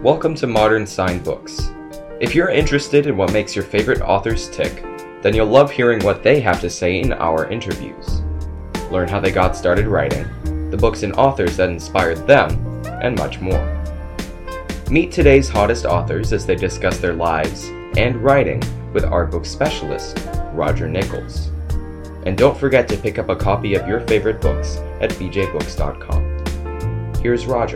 Welcome to Modern Sign Books. If you're interested in what makes your favorite authors tick, then you'll love hearing what they have to say in our interviews. Learn how they got started writing, the books and authors that inspired them, and much more. Meet today's hottest authors as they discuss their lives and writing with our book specialist, Roger Nichols. And don't forget to pick up a copy of your favorite books at bjbooks.com. Here's Roger.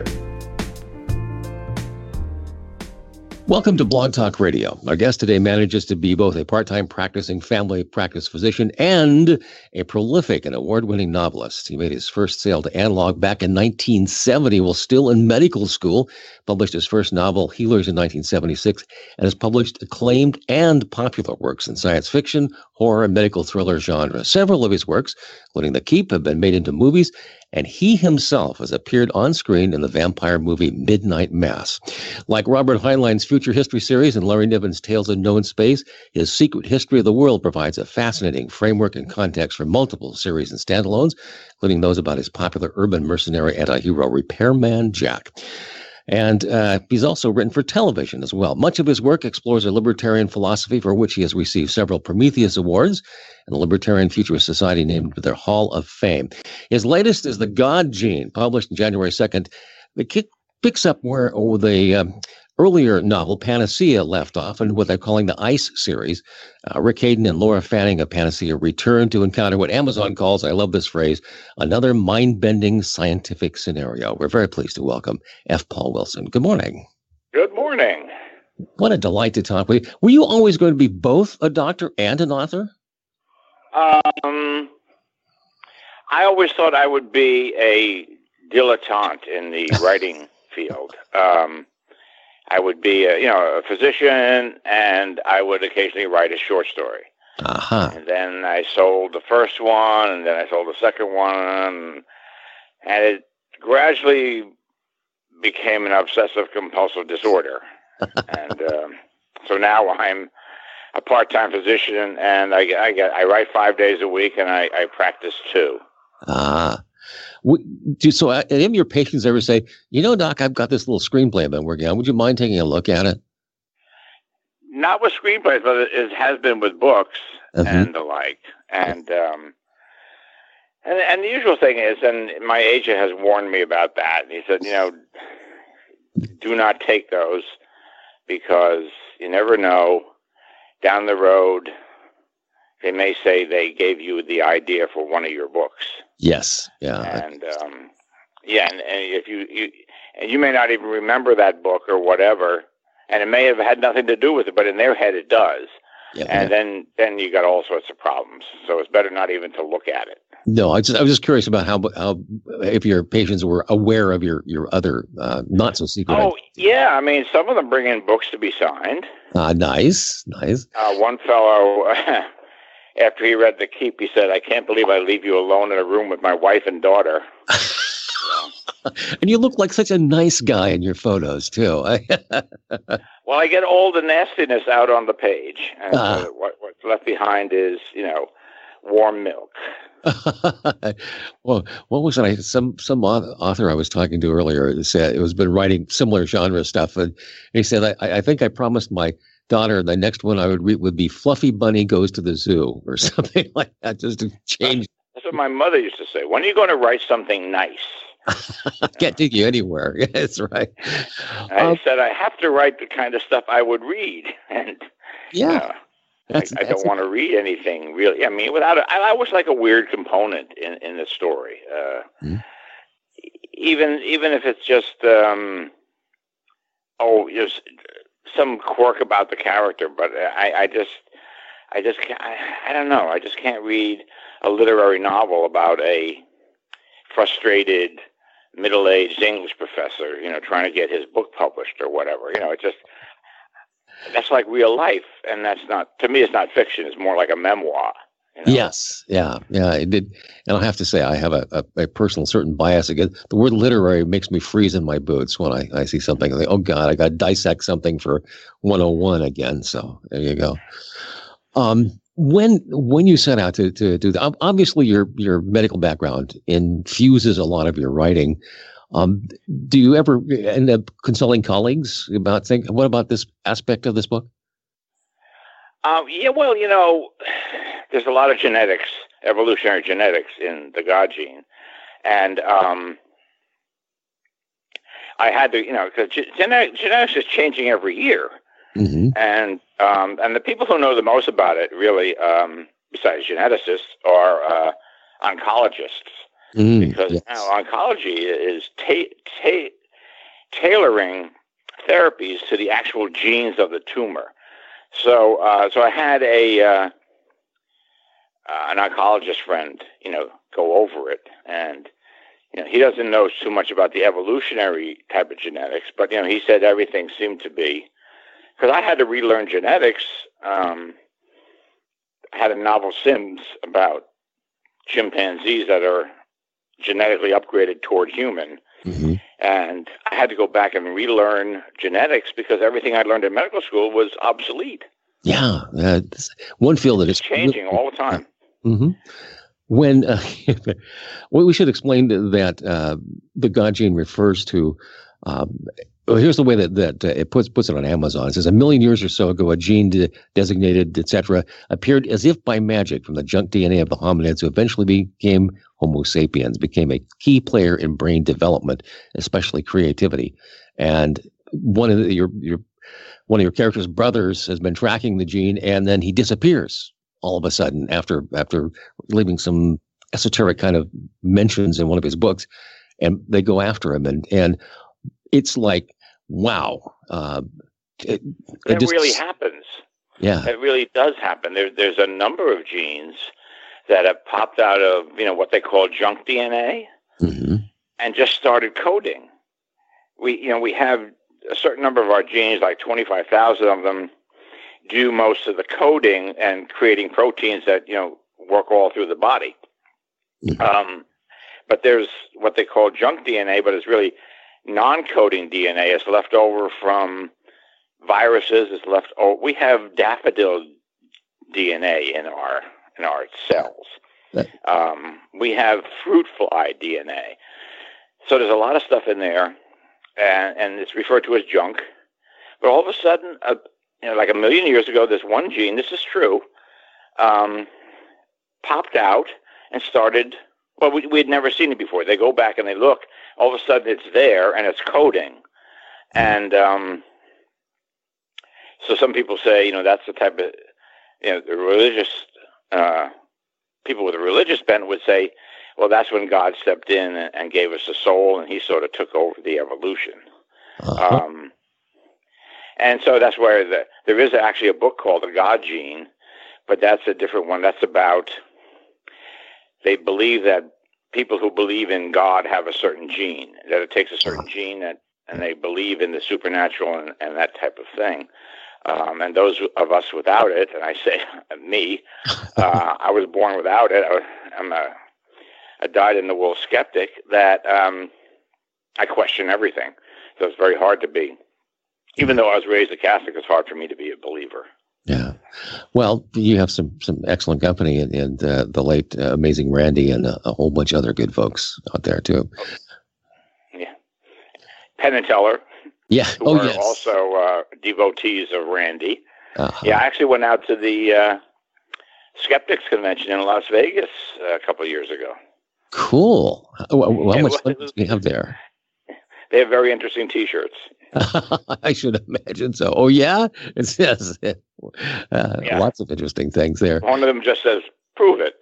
Welcome to Blog Talk Radio. Our guest today manages to be both a part-time practicing family practice physician and a prolific and award-winning novelist. He made his first sale to analog back in 1970 while still in medical school, published his first novel, Healers, in 1976, and has published acclaimed and popular works in science fiction, horror, and medical thriller genre. Several of his works, including The Keep, have been made into movies, and he himself has appeared on screen in the vampire movie Midnight Mass. Like Robert Heinlein's Future History series and Larry Niven's Tales of Known Space, his Secret History of the World provides a fascinating framework and context for multiple series and standalones, including those about his popular urban mercenary anti-hero Repairman Jack. And he's also written for television as well. Much of his work explores a libertarian philosophy for which he has received several Prometheus Awards and the Libertarian Futurist Society named their Hall of Fame. His latest is The God Gene, published on January 2nd. It picks up where the earlier novel, Panacea, left off, and what they're calling the ICE series. Rick Hayden and Laura Fanning of Panacea return to encounter what Amazon calls, I love this phrase, another mind-bending scientific scenario. We're very pleased to welcome F. Paul Wilson. Good morning. Good morning. What a delight to talk with you. Were you always going to be both a doctor and an author? I always thought I would be a dilettante in the writing field. I would be a physician, and I would occasionally write a short story. Uh-huh. And then I sold the first one, and then I sold the second one, and it gradually became an obsessive-compulsive disorder. And so now I'm a part-time physician, and I write 5 days a week, and I practice 2. Ah. So any of your patients ever say, Doc, I've got this little screenplay I've been working on. Would you mind taking a look at it? Not with screenplays, but it has been with books and the like. And the usual thing is, and my agent has warned me about that. He said, do not take those because you never know. Down the road, they may say they gave you the idea for one of your books. Yes. Yeah. And and if you may not even remember that book or whatever, and it may have had nothing to do with it, but in their head it does. Yeah, and then you got all sorts of problems. So it's better not even to look at it. No, I was just curious about how if your patients were aware of your other not so secret. Oh yeah, I mean some of them bring in books to be signed. Nice. One fellow. After he read The Keep, he said, I can't believe I leave you alone in a room with my wife and daughter. And you look like such a nice guy in your photos, too. Well, I get all the nastiness out on the page. And what's left behind is, warm milk. Well, what was it? Some author I was talking to earlier said it was been writing similar genre stuff. And he said, I think I promised my daughter the next one I would read would be Fluffy Bunny Goes to the Zoo or something like that, just to change. That's what my mother used to say. When are you going to write something nice? Can't take you anywhere. Yeah, that's right. I said I have to write the kind of stuff I would read, and I don't want to read anything really. I mean, I always like a weird component in the story, even if it's just some quirk about the character, but I don't know. I just can't read a literary novel about a frustrated middle-aged English professor, trying to get his book published or whatever. That's like real life, and that's not, to me, it's not fiction. It's more like a memoir. Yes. Yeah. It did. And I'll have to say, I have a personal certain bias against the word literary. Makes me freeze in my boots when I see something. I think, oh God, I got to dissect something for 101 again. So there you go. When you set out to do that, obviously your medical background infuses a lot of your writing. Do you ever end up consulting colleagues about what about this aspect of this book? Yeah, well, there's a lot of genetics, evolutionary genetics in the God gene. And I had to, because genetics is changing every year. Mm-hmm. And the people who know the most about it, really, besides geneticists, are oncologists. Because now oncology is tailoring therapies to the actual genes of the tumor. So I had an oncologist friend, go over it, and he doesn't know too much about the evolutionary type of genetics, but he said everything seemed to be, because I had to relearn genetics. I had a novel Sims about chimpanzees that are genetically upgraded toward human. Mm-hmm. And I had to go back and relearn genetics because everything I learned in medical school was obsolete. Yeah, one field that is changing all the time. Mm-hmm. When we should explain that the God gene refers to. Well, here's the way that it puts it on Amazon. It says 1 million years or so ago, a gene designated, etc., appeared as if by magic from the junk DNA of the hominids who eventually became Homo sapiens, became a key player in brain development, especially creativity. And one of your character's brothers has been tracking the gene, and then he disappears all of a sudden after leaving some esoteric kind of mentions in one of his books, and they go after him, and it's like, wow. It really happens. Yeah. It really does happen. There's a number of genes that have popped out of, what they call junk DNA, mm-hmm. and just started coding. We have a certain number of our genes, like 25,000 of them, do most of the coding and creating proteins that, work all through the body. Mm-hmm. But there's what they call junk DNA, but it's really non-coding DNA. It's left over from viruses. We have daffodil DNA in our cells. We have fruit fly DNA. So there's a lot of stuff in there, and it's referred to as junk. But all of a sudden, like 1 million years ago, this one gene, this is true, popped out and started. Well, we had never seen it before. They go back and they look. All of a sudden, it's there and it's coding. And so some people say, that's the type of, the religious people with a religious bent would say, well, that's when God stepped in and gave us a soul, and he sort of took over the evolution. Uh-huh. And so that's where there is actually a book called The God Gene, but that's a different one. That's about, they believe that people who believe in God have a certain gene, that it takes a certain gene, and they believe in the supernatural and that type of thing. And those of us without it, and I say me, I was born without it. I'm a dyed-in-the-wool skeptic that I question everything. So it's very hard to be. Even though I was raised a Catholic, it's hard for me to be a believer. Yeah. Well, you have some excellent company and the late amazing Randy and a whole bunch of other good folks out there too. Yeah. Penn and Teller. Yeah. Who are also devotees of Randy. Uh-huh. Yeah, I actually went out to the Skeptics Convention in Las Vegas a couple of years ago. Cool. Well, how much fun do you have there? They have very interesting T-shirts. I should imagine so. Oh, yeah? It says lots of interesting things there. One of them just says, prove it.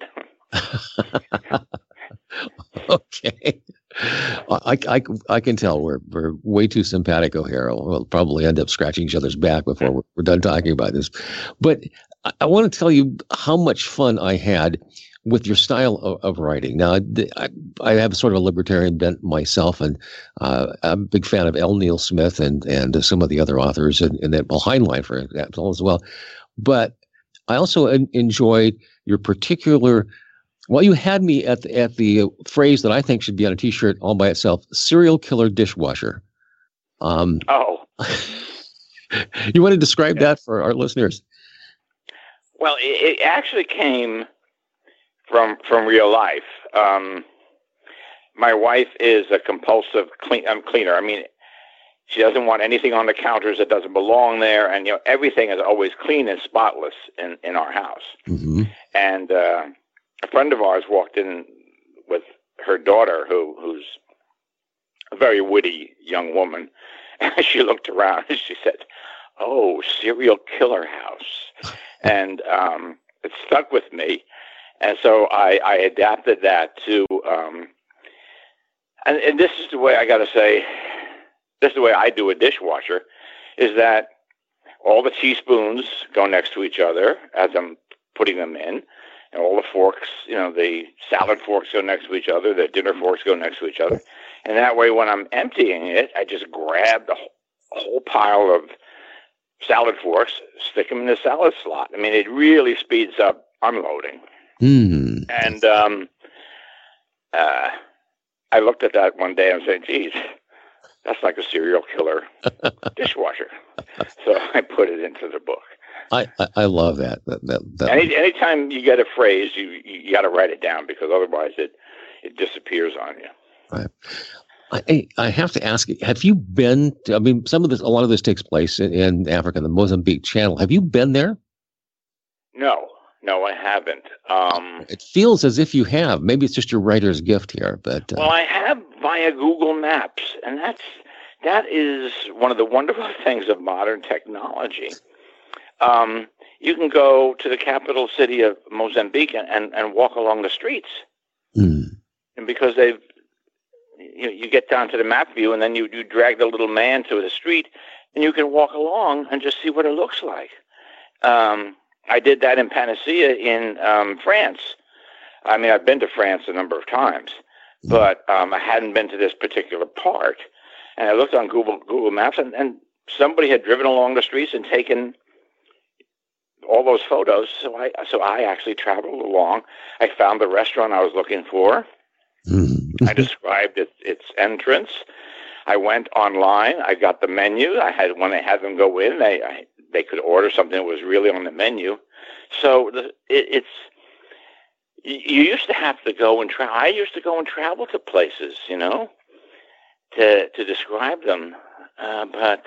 Okay. I can tell we're way too simpatico here. We'll probably end up scratching each other's back before we're done talking about this. But I want to tell you how much fun I had with your style of writing. Now, I have sort of a libertarian bent myself, and I'm a big fan of L. Neil Smith and some of the other authors, and that Heinlein, for example, as well. But I also enjoyed your particular. Well, you had me at the phrase that I think should be on a T-shirt all by itself: serial killer dishwasher. Oh, you want to describe that for our listeners? Well, it actually came from real life. my wife is a compulsive cleaner. I mean, she doesn't want anything on the counters that doesn't belong there, and everything is always clean and spotless in our house. Mm-hmm. And a friend of ours walked in with her daughter, who's a very witty young woman. And she looked around and she said, "Oh, serial killer house," and it stuck with me. And so I adapted that to, and this is the way I got to say. This is the way I do a dishwasher, is that all the teaspoons go next to each other as I'm putting them in, and all the forks, the salad forks go next to each other, the dinner forks go next to each other, and that way when I'm emptying it, I just grab the whole pile of salad forks, stick them in the salad slot. I mean, it really speeds up unloading. Mm. And I looked at that one day and said, "Geez, that's like a serial killer dishwasher." So I put it into the book. I love that. Anytime you get a phrase, you got to write it down, because otherwise it disappears on you. Right. I have to ask you, have you been to, I mean, a lot of this takes place in Africa, the Mozambique Channel. Have you been there? No, I haven't. It feels as if you have. Maybe it's just your writer's gift here, but well, I have via Google Maps, and that is one of the wonderful things of modern technology. You can go to the capital city of Mozambique and walk along the streets, and because you get down to the map view, and then you drag the little man to the street, and you can walk along and just see what it looks like. I did that in Panacea in France. I mean, I've been to France a number of times, but I hadn't been to this particular part. And I looked on Google Maps, and somebody had driven along the streets and taken all those photos. So I actually traveled along. I found the restaurant I was looking for. I described its entrance. I went online. I got the menu. When I had them go in, they could order something that was really on the menu. So you used to have to go and travel. I used to go and travel to places, to describe them. But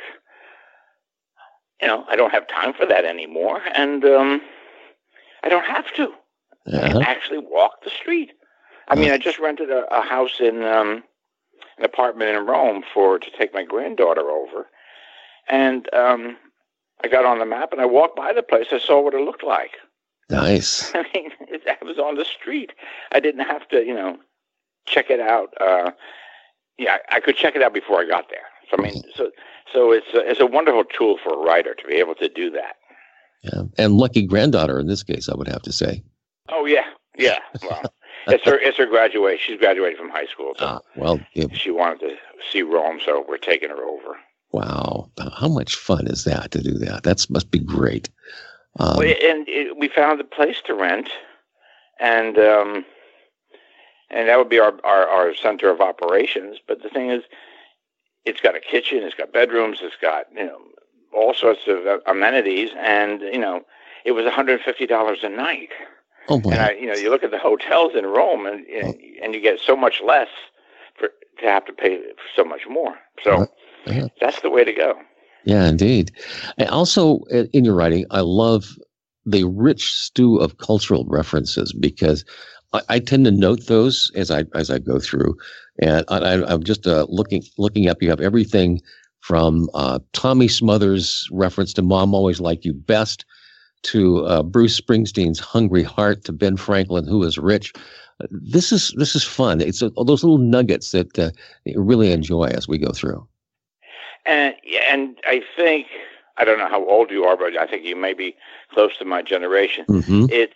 I don't have time for that anymore, and I don't have to. I can actually walk the street. I mean, I just rented a house in an apartment in Rome to take my granddaughter over, and I got on the map and I walked by the place. I saw what it looked like. Nice. I mean, I was on the street. I didn't have to, check it out. I could check it out before I got there. So I mean, so it's a wonderful tool for a writer to be able to do that. Yeah, and lucky granddaughter in this case, I would have to say. Oh yeah. Well, it's her graduation. She's graduated from high school. So she wanted to see Rome, so we're taking her over. Wow, how much fun is that to do that? That must be great. We found a place to rent, and that would be our center of operations. But the thing is, it's got a kitchen, it's got bedrooms, it's got all sorts of amenities, and it was $150 a night. Oh boy! And you look at the hotels in Rome, and you get so much less to have to pay so much more. So that's the way to go. Yeah, indeed. And also, in your writing, I love the rich stew of cultural references, because I tend to note those as I go through, and I'm just looking up. You have everything from Tommy Smothers' reference to "Mom Always Liked You Best," to Bruce Springsteen's "Hungry Heart," to Ben Franklin, "Who Is Rich." This is fun. It's those little nuggets that you really enjoy as we go through. And I think, I don't know how old you are, but I think you may be close to my generation. Mm-hmm. It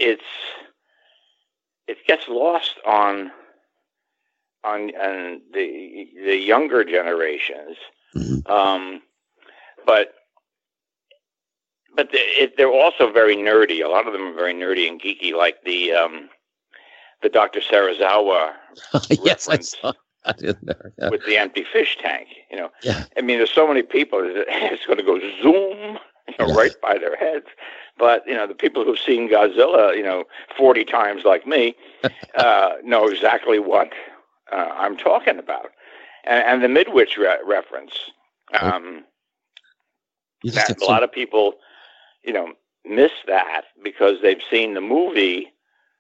gets lost on the younger generations, but they're also very nerdy. A lot of them are very nerdy and geeky, like the Dr. Serizawa. Yes, I saw that in there. Yeah. With the empty fish tank, Yeah. I mean, there's so many people that it's going to go zoom, right by their heads. But the people who've seen Godzilla, 40 times like me, know exactly what I'm talking about, and the Midwich reference. That a lot of people, miss that because they've seen the movie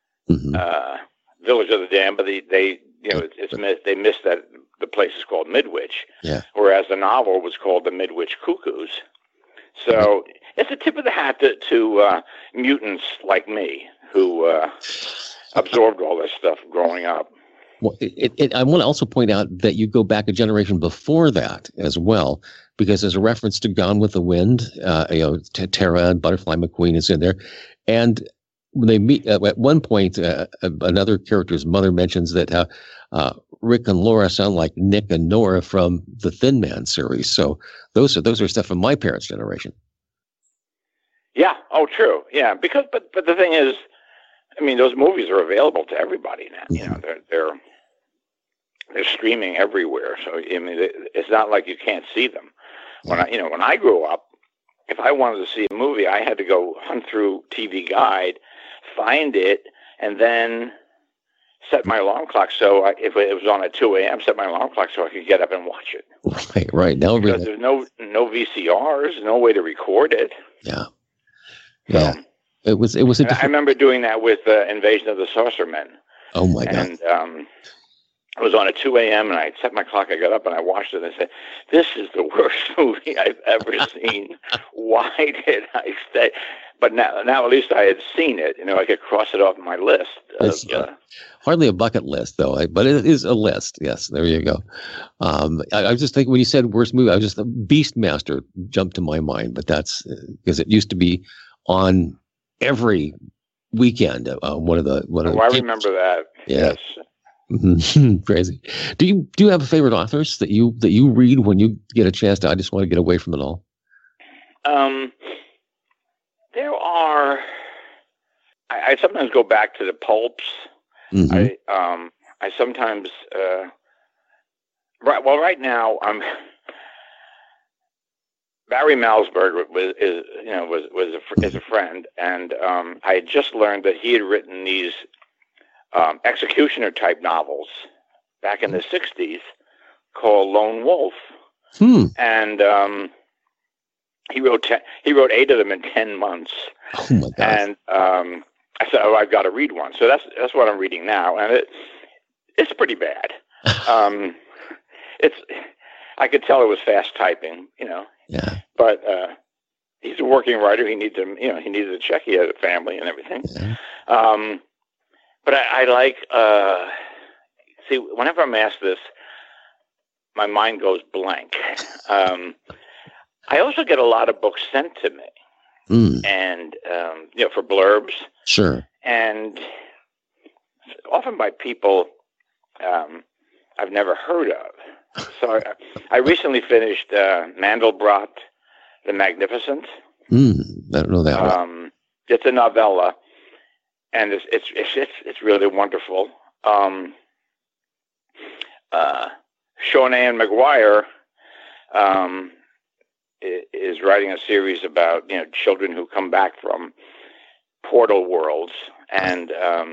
Village of the Damned, but they missed that the place is called Midwich, whereas the novel was called The Midwich Cuckoos. So it's a tip of the hat to mutants like me who absorbed all this stuff growing up. Well, I want to also point out that you go back a generation before that as well, because there's a reference to Gone with the Wind. Tara and Butterfly McQueen is in there, and when they meet at one point, another character's mother mentions that Rick and Laura sound like Nick and Nora from the Thin Man series. So those are stuff from my parents' generation. Yeah. Oh, true. Yeah. Because, but the thing is, I mean, those movies are available to everybody now. They're streaming everywhere. So I mean, it's not like you can't see them. When I grew up, if I wanted to see a movie, I had to go hunt through TV Guide, find it, and then set my alarm clock. So if it was on at 2 a.m., set my alarm clock so I could get up and watch it. Right. Now because there's no VCRs, no way to record it. Yeah. So, it was. I remember doing that with Invasion of the Sorcermen. Oh my God! And it was on at 2 a.m. and I set my clock. I got up and I watched it. And I said, "This is the worst movie I've ever seen. Why did I stay?" But now at least I had seen it. I could cross it off my list. Hardly a bucket list, though. But it is a list. Yes, there you go. I was just thinking when you said worst movie, I was just Beastmaster jumped to my mind. But that's because it used to be on every weekend. I remember that. Yeah. Yes. Crazy. Do you have favorite authors that you read when you get a chance to? I just want to get away from it all. There are. I sometimes go back to the pulps. I sometimes. Right now I'm. Barry Malzberg is a friend, and I had just learned that he had written these executioner type novels back in the '60s called Lone Wolf, and he wrote 8 of them in 10 months. Oh my God! And I said, I've got to read one. So that's what I'm reading now, and it's pretty bad. I could tell it was fast typing, Yeah. But he's a working writer. He needs a check. He has a family and everything. Yeah. But I like, see, whenever I'm asked this, my mind goes blank. I also get a lot of books sent to me, and for blurbs. Sure. And often by people I've never heard of. So I recently finished Mandelbrot the Magnificent. I don't know that one. It's a novella, and it's really wonderful. Sean Ann McGuire is writing a series about children who come back from portal worlds, and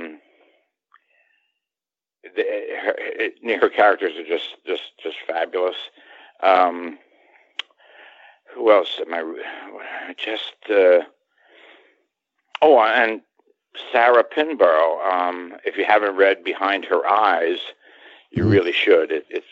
her characters are just fabulous. Who else am I? And Sarah Pinborough. If you haven't read Behind Her Eyes, you really should.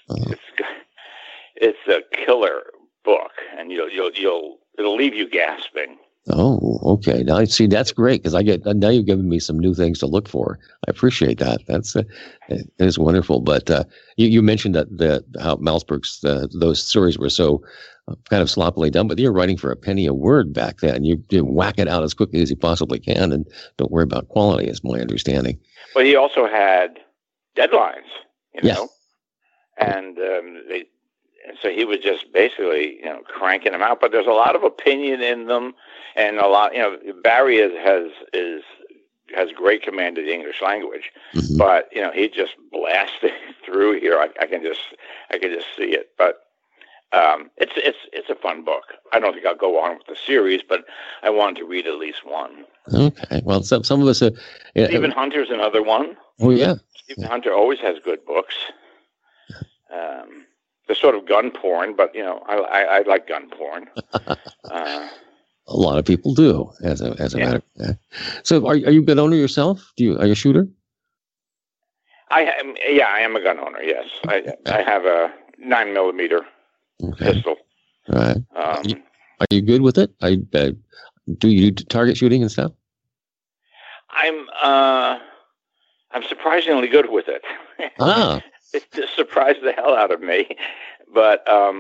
It's a killer book, and it'll leave you gasping. Oh, okay. Now, see, that's great because now you've given me some new things to look for. I appreciate that. It is wonderful. But you mentioned that how Malzberg's those stories were so kind of sloppily done, but you're writing for a penny a word back then. You whack it out as quickly as you possibly can, and don't worry about quality, is my understanding. But he also had deadlines, Yes. And so he was just basically, cranking them out. But there's a lot of opinion in them, and a lot, Barry has great command of the English language, but he just blasted through here. I can just see it. But it's a fun book. I don't think I'll go on with the series, but I wanted to read at least one. Okay. Well, some of us. Stephen Hunter's another one. Oh yeah. Stephen Hunter always has good books. the sort of gun porn, but I like gun porn. A lot of people do, as a matter. So, are you a gun owner yourself? Are you a shooter? I am a gun owner. Yes, I have a 9mm pistol. All right. Are you good with it? Do you do target shooting and stuff? I'm surprisingly good with it. It just surprised the hell out of me, but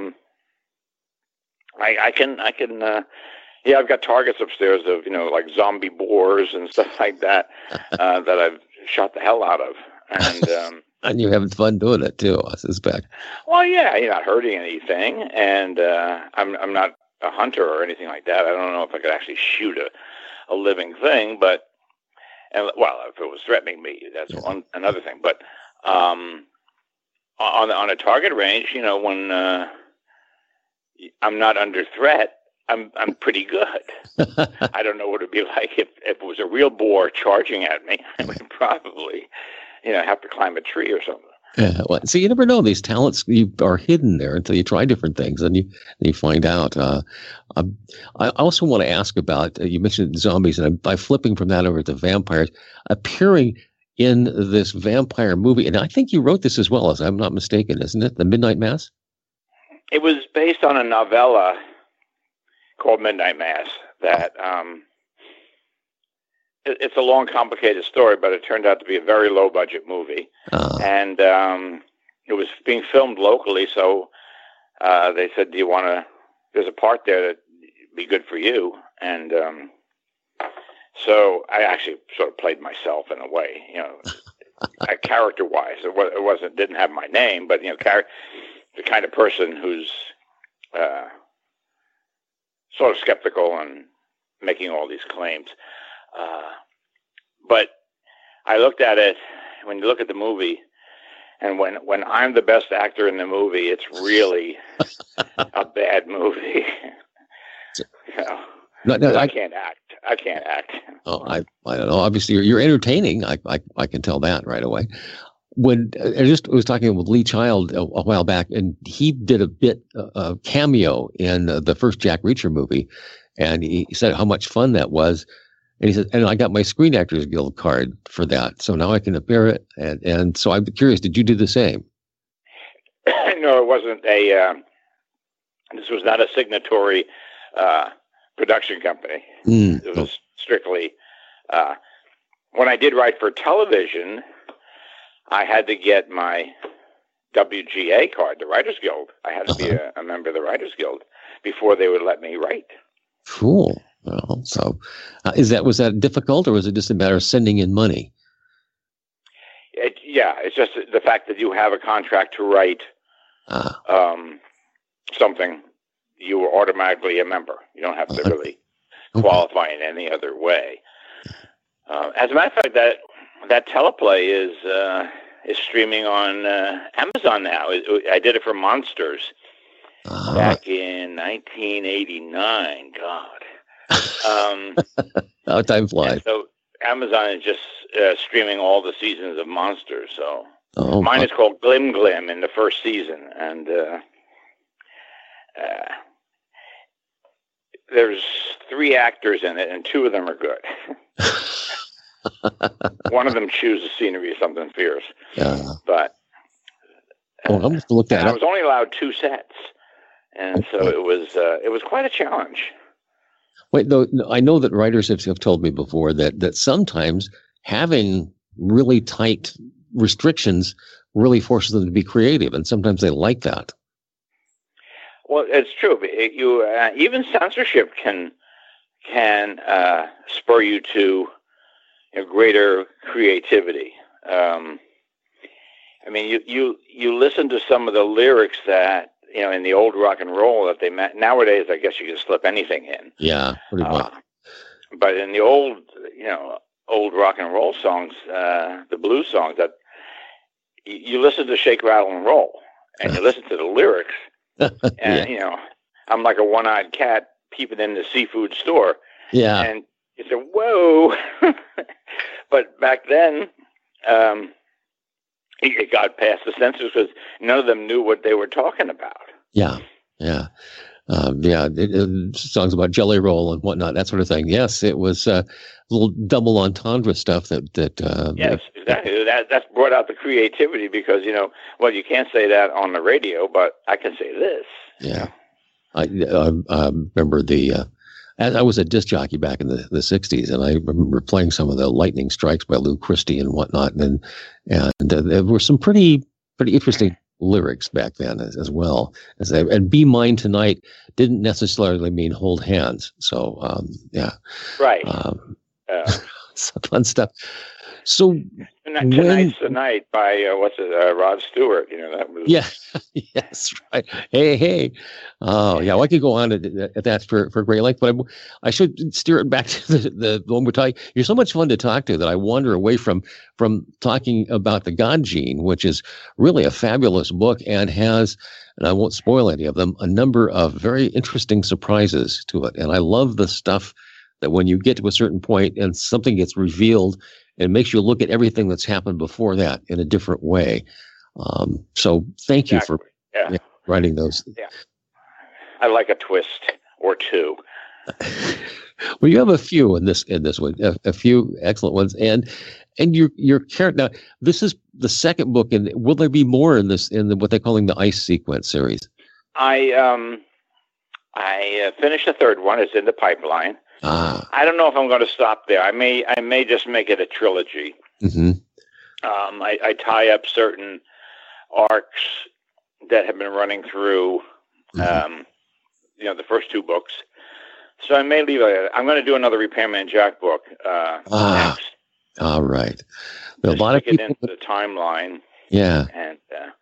I can I've got targets upstairs of like zombie boars and stuff like that that I've shot the hell out of, and and you're having fun doing it too, I suspect. Well, yeah, you're not hurting anything, and I'm not a hunter or anything like that. I don't know if I could actually shoot a living thing, but if it was threatening me, that's another thing. But on a target range, when I'm not under threat, I'm pretty good. I don't know what it'd be like if it was a real boar charging at me. I would probably, have to climb a tree or something. Yeah, well, so you never know. These talents are hidden there until you try different things, and you find out. I also want to ask about, you mentioned zombies, and by flipping from that over to vampires, appearing in this vampire movie, and I think you wrote this as well, as I'm not mistaken, isn't it? The Midnight Mass? It was based on a novella called Midnight Mass that it's a long, complicated story, but it turned out to be a very low-budget movie. And it was being filmed locally, so they said, do you want to... There's a part there that would be good for you. And so I actually sort of played myself in a way, character-wise. It didn't have my name, but, the kind of person who's sort of skeptical and making all these claims. But I looked at it, when you look at the movie, and when I'm the best actor in the movie, it's really a bad movie. I can't act. I can't act. Oh, I don't know. Obviously, you're entertaining. I can tell that right away. When I was talking with Lee Child a while back, and he did a cameo in the first Jack Reacher movie, and he said how much fun that was. And he said, and I got my Screen Actors Guild card for that, so now I can appear it. And so I'm curious, did you do the same? No, it wasn't this was not a signatory production company. It was strictly, when I did write for television, I had to get my WGA card, the Writers Guild. I had to be a member of the Writers Guild before they would let me write. Cool. Well, so was that difficult, or was it just a matter of sending in money? It's just the fact that you have a contract to write something, you are automatically a member. You don't have to really qualify in any other way. As a matter of fact, that teleplay is streaming on Amazon now. I did it for Monsters back in 1989. God. How time flies. So Amazon is just streaming all the seasons of Monsters. So mine is called Glim Glim in the first season, and there's 3 actors in it, and 2 of them are good. One of them chews the scenery of something fierce. But I'm going to look that up. I was only allowed 2 sets, and so it was quite a challenge. Wait, though, I know that writers have told me before that sometimes having really tight restrictions really forces them to be creative, and sometimes they like that. Well, it's true. Even censorship can spur you to greater creativity. I mean, you listen to some of the lyrics that in the old rock and roll that nowadays, I guess you can slip anything in. Yeah, pretty much. But in the old rock and roll songs, the blues songs, that you listen to Shake, Rattle, and Roll, and you listen to the lyrics, and I'm like a one-eyed cat peeping in the seafood store. Yeah, and you say, "Whoa!" But back then, it got past the censors because none of them knew what they were talking about. Yeah, yeah. Songs about Jelly Roll and whatnot, that sort of thing. Yes, it was a little double entendre stuff that yes, exactly. That's brought out the creativity because, well, you can't say that on the radio, but I can say this. Yeah. I remember I was a disc jockey back in the 60s, and I remember playing some of the Lightning Strikes by Lou Christie and whatnot, and there were some pretty interesting lyrics back then as well. And Be Mine Tonight didn't necessarily mean hold hands. So, yeah. Right. Some fun stuff. So Tonight's the Night by Rod Stewart. That was. Yeah. Yes. Right. Hey. Oh, yeah. Well, I could go on at that for great length, but I should steer it back to the one we're talking. You're so much fun to talk to that I wander away from talking about The God Gene, which is really a fabulous book and has, and I won't spoil any of them, a number of very interesting surprises to it. And I love the stuff that when you get to a certain point and something gets revealed, it makes you look at everything that's happened before that in a different way. So thank you for writing those. Yeah. I like a twist or two. Well, you have a few in this one, a few excellent ones, and your character. Now, this is the second book, and will there be more in what they're calling the Ice Sequence series? I finished the third one. It's in the pipeline. I don't know if I'm going to stop there. I may just make it a trilogy. Mm-hmm. I tie up certain arcs that have been running through, the first two books. So I may leave it. I'm going to do another Repairman Jack book next. All right. A lot of people into the timeline. Yeah. And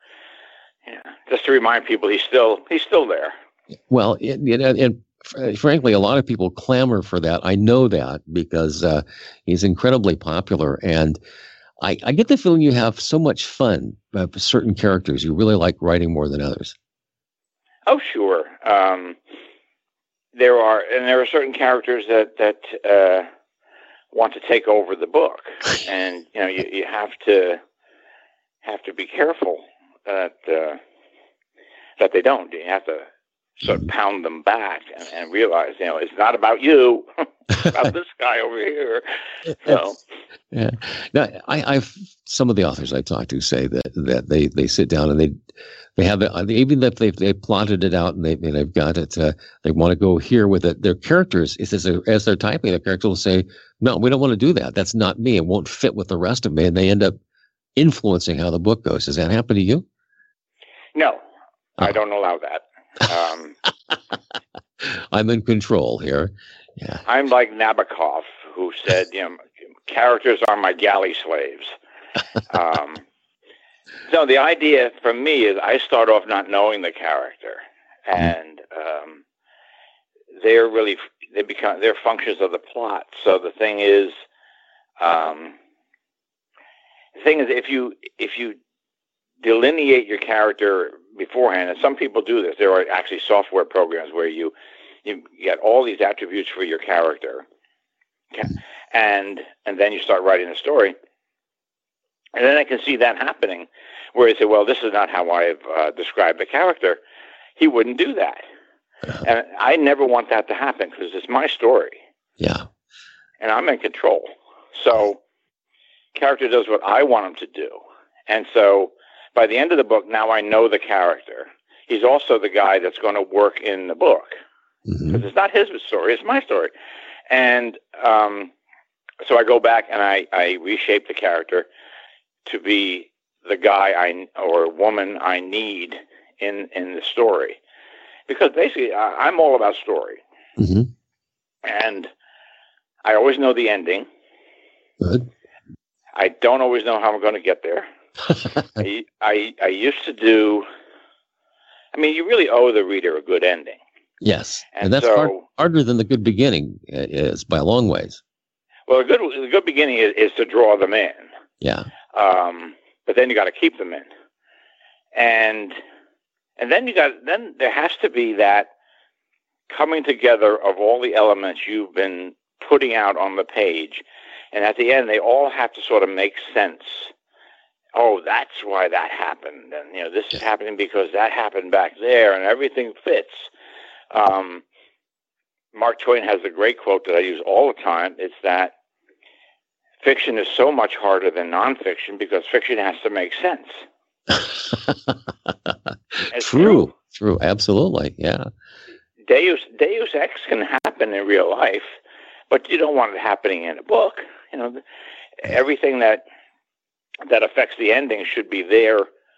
just to remind people, he's still there. Well, and frankly, a lot of people clamor for that. I know that because he's incredibly popular, and I get the feeling you have so much fun with certain characters you really like writing more than others. Oh, sure. There are certain characters that want to take over the book, and you have to be careful that they don't. You have to sort of pound them back and realize, it's not about you. It's about this guy over here. So, yeah. Now, I've some of the authors I talk to say that they sit down and they have it, even if they plotted it out and they've got it. They want to go here with it. Their characters, as they're typing, their characters will say, "No, we don't want to do that. That's not me. It won't fit with the rest of me," and they end up influencing how the book goes. Does that happen to you? No, I don't allow that. I'm in control here. Yeah. I'm like Nabokov, who said, characters are my galley slaves. So the idea for me is I start off not knowing the character, and they're functions of the plot. So the thing is, if you delineate your character beforehand, and some people do this. There are actually software programs where you get all these attributes for your character, and then you start writing the story. And then I can see that happening, where you say, well, this is not how I've described the character. He wouldn't do that. And I never want that to happen because it's my story. Yeah. And I'm in control. So character does what I want him to do. And so by the end of the book, now I know the character. He's also the guy that's going to work in the book. Because it's not his story, it's my story. And so I go back and I reshape the character to be the guy or woman I need in the story. Because basically, I'm all about story. Mm-hmm. And I always know the ending. Good. I don't always know how I'm going to get there. I used to do... I mean, you really owe the reader a good ending. Yes, and that's harder than the good beginning is by a long ways. Well, the good beginning is to draw them in. Yeah. But then you got to keep them in, and then there has to be that coming together of all the elements you've been putting out on the page, and at the end they all have to sort of make sense oh, that's why that happened, and this is happening because that happened back there, and everything fits. Mark Twain has a great quote that I use all the time. It's that fiction is so much harder than nonfiction because fiction has to make sense. True, absolutely, yeah. Deus Ex can happen in real life, but you don't want it happening in a book. Everything that affects the ending should be there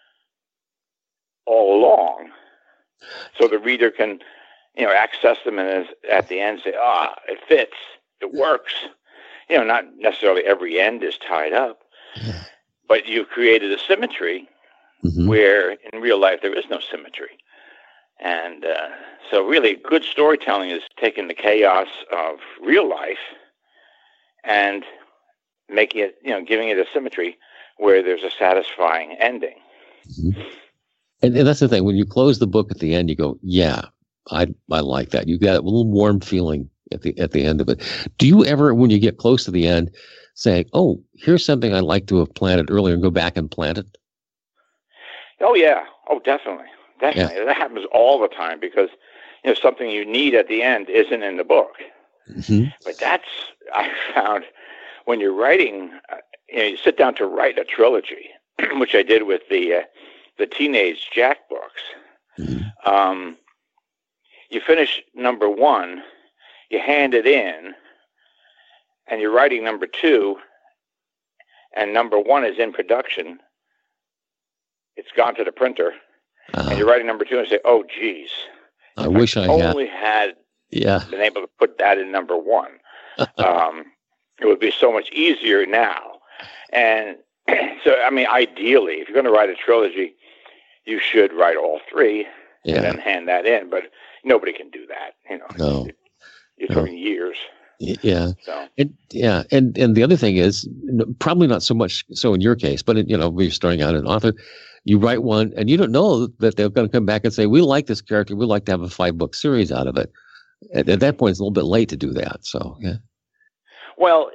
all along, so the reader can, access them and at the end say, it fits, it works. Not necessarily every end is tied up, but you've created a symmetry where in real life there is no symmetry. And so really good storytelling is taking the chaos of real life and making it, giving it a symmetry where there's a satisfying ending. And that's the thing. When you close the book at the end, you go, yeah, I like that. You got a little warm feeling at the end of it. Do you ever, when you get close to the end, say, oh, here's something I'd like to have planted earlier, and go back and plant it? Oh, yeah. Oh, definitely. Yeah. That happens all the time because, something you need at the end isn't in the book. But I found, when you're writing, you sit down to write a trilogy, which I did with the Teenage Jack books. You finish number 1, you hand it in, and you're writing number 2, and number 1 is in production. It's gone to the printer, and you're writing number 2 and say, oh, geez. I wish I only had been able to put that in number 1. It would be so much easier now. And so, ideally, if you're going to write a trilogy, you should write all 3 and then hand that in. But nobody can do that. No. You're talking years. Yeah. So. And the other thing is, probably not so much so in your case, but when you're starting out an author, you write one and you don't know that they're going to come back and say, we like this character. We'd like to have a 5-book series out of it. At that point, it's a little bit late to do that. So, yeah. Well,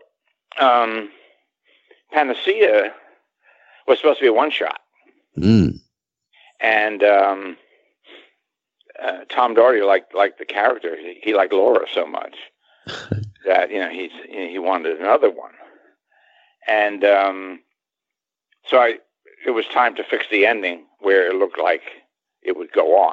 Panacea was supposed to be a one-shot. And Tom Doherty liked the character. He liked Laura so much that he wanted another one. And so it was time to fix the ending where it looked like it would go on.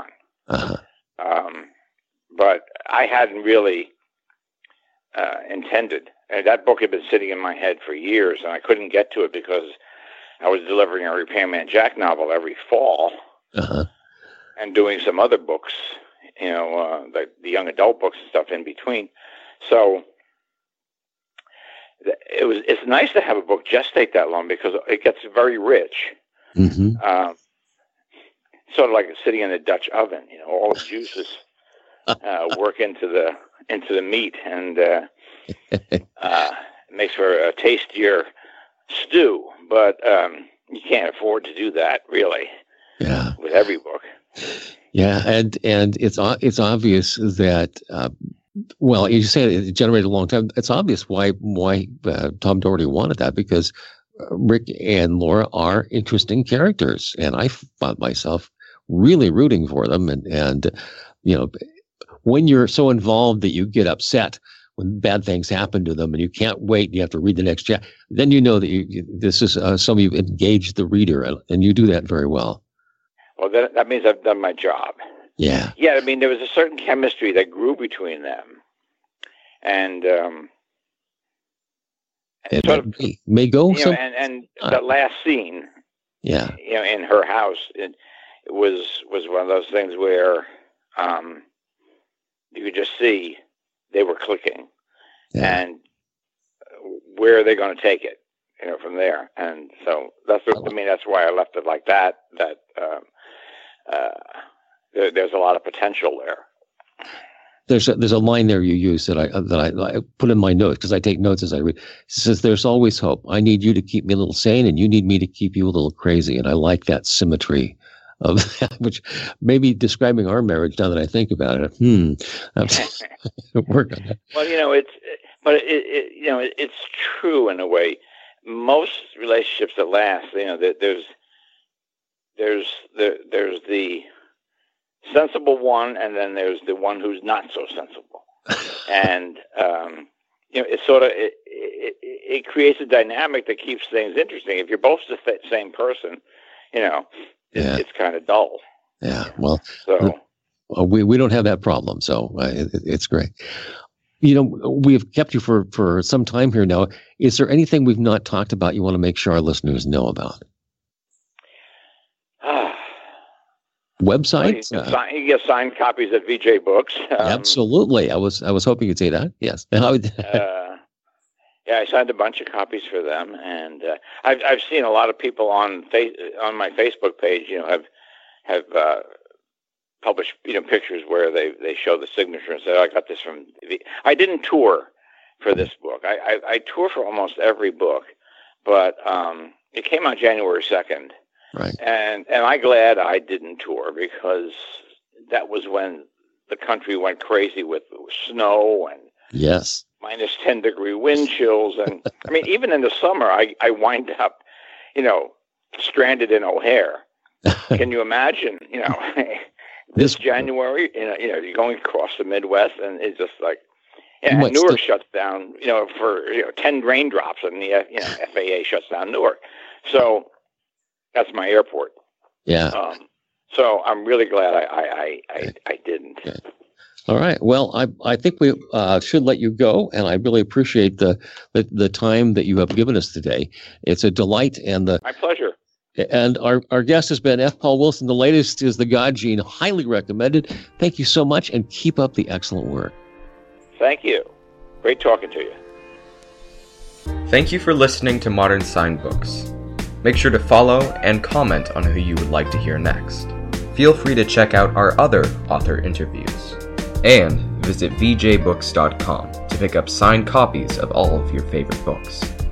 But I hadn't really intended. And that book had been sitting in my head for years, and I couldn't get to it because I was delivering a Repairman Jack novel every fall and doing some other books, the young adult books and stuff in between. So it's nice to have a book gestate that long because it gets very rich. Sort of like sitting in a Dutch oven, all the juices work into the meat, and it makes for a tastier stew. But you can't afford to do that, really, with every book. Yeah, and it's obvious that well, you say it generated a long time. It's obvious why Tom Doherty wanted that, because Rick and Laura are interesting characters, and I found myself really rooting for them. And when you're so involved that you get upset when bad things happen to them, and you can't wait, you have to read the next chapter, then you know that this is some of you engaged the reader, and you do that very well. Well, that means I've done my job. Yeah. Yeah, there was a certain chemistry that grew between them, and sort of may go. And that last scene, in her house, it was one of those things where you could just see they were clicking, and where are they going to take it, from there? And so that's why I left it like that. There's a lot of potential there. There's a line there you use that I put in my notes, because I take notes as I read. It says, "There's always hope. I need you to keep me a little sane, and you need me to keep you a little crazy." And I like that symmetry of that, which maybe describing our marriage now that I think about it. Work on that. Well, it's true in a way. most relationships that last, there's the sensible one, and then there's the one who's not so sensible, and it's sort of it creates a dynamic that keeps things interesting. If you're both the same person, it's kind of dull. Yeah, well, so we don't have that problem, so it's great. We've kept you for some time here now. Is there anything we've not talked about you want to make sure our listeners know about? Websites? You get signed copies at VJ Books. Absolutely. I was hoping you'd say that. Yes. Yeah, I signed a bunch of copies for them, and I've seen a lot of people on my Facebook page, have published pictures where they show the signature and say, I got this from. I didn't tour for this book. I tour for almost every book, but it came out January 2nd. Right. And I'm glad I didn't tour, because that was when the country went crazy with snow and yes, minus 10-degree wind chills. And I mean, even in the summer, I wind up, stranded in O'Hare. Can you imagine, this January, you're going across the Midwest, and it's just like, Newark shuts down, for 10 raindrops, and the FAA shuts down Newark. So that's my airport. Yeah. So I'm really glad I didn't. Okay. All right. Well, I think we should let you go, and I really appreciate the time that you have given us today. It's a delight, and my pleasure. And our guest has been F. Paul Wilson. The latest is The God Gene, highly recommended. Thank you so much, and keep up the excellent work. Thank you. Great talking to you. Thank you for listening to Modern Signed Books. Make sure to follow and comment on who you would like to hear next. Feel free to check out our other author interviews. And visit vjbooks.com to pick up signed copies of all of your favorite books.